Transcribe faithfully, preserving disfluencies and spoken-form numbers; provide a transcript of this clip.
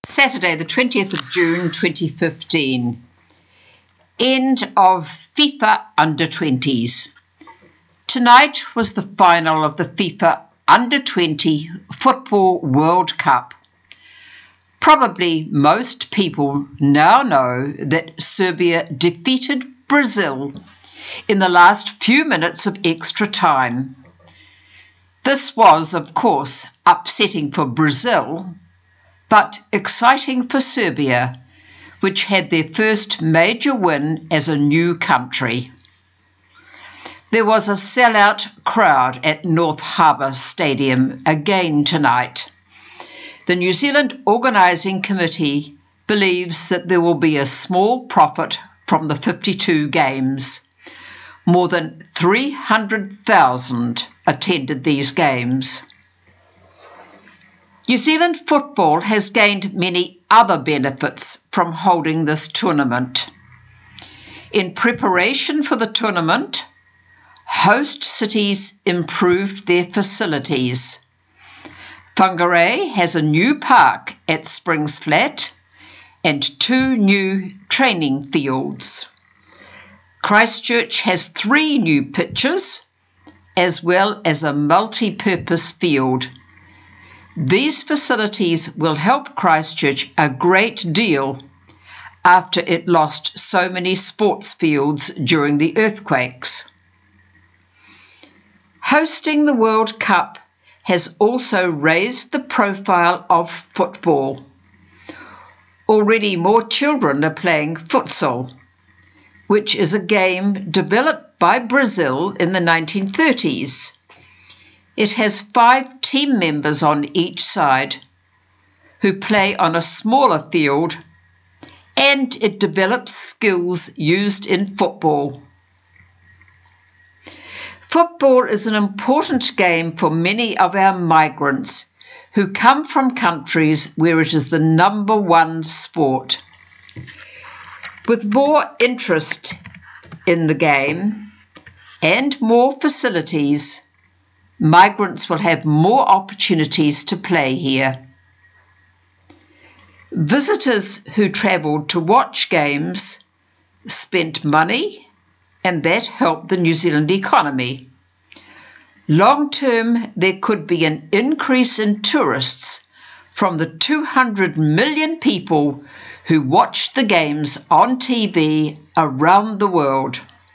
Saturday, the twentieth of June, twenty fifteen. End of FIFA under twenties. Tonight was the final of the FIFA under twenty Football World Cup. Probably most people now know that Serbia defeated Brazil in the last few minutes of extra time. This was, of course, upsetting for Brazil, but exciting for Serbia, which had their first major win as a new country. There was a sellout crowd at North Harbour Stadium again tonight. The New Zealand Organising Committee believes that there will be a small profit from the fifty-two games. More than three hundred thousand attended these games. New Zealand football has gained many other benefits from holding this tournament. In preparation for the tournament, host cities improved their facilities. Whangarei has a new park at Springs Flat and two new training fields. Christchurch has three new pitches, as well as a multi-purpose field. These facilities will help Christchurch a great deal after it lost so many sports fields during the earthquakes. Hosting the World Cup has also raised the profile of football. Already more children are playing futsal, which is a game developed by Brazil in the nineteen thirties. It has five team members on each side who play on a smaller field, and it develops skills used in football. Football is an important game for many of our migrants who come from countries where it is the number one sport. With more interest in the game and more facilities, migrants will have more opportunities to play here. Visitors who travelled to watch games spent money, and that helped the New Zealand economy. Long term, there could be an increase in tourists from the two hundred million people who watch the games on T V around the world.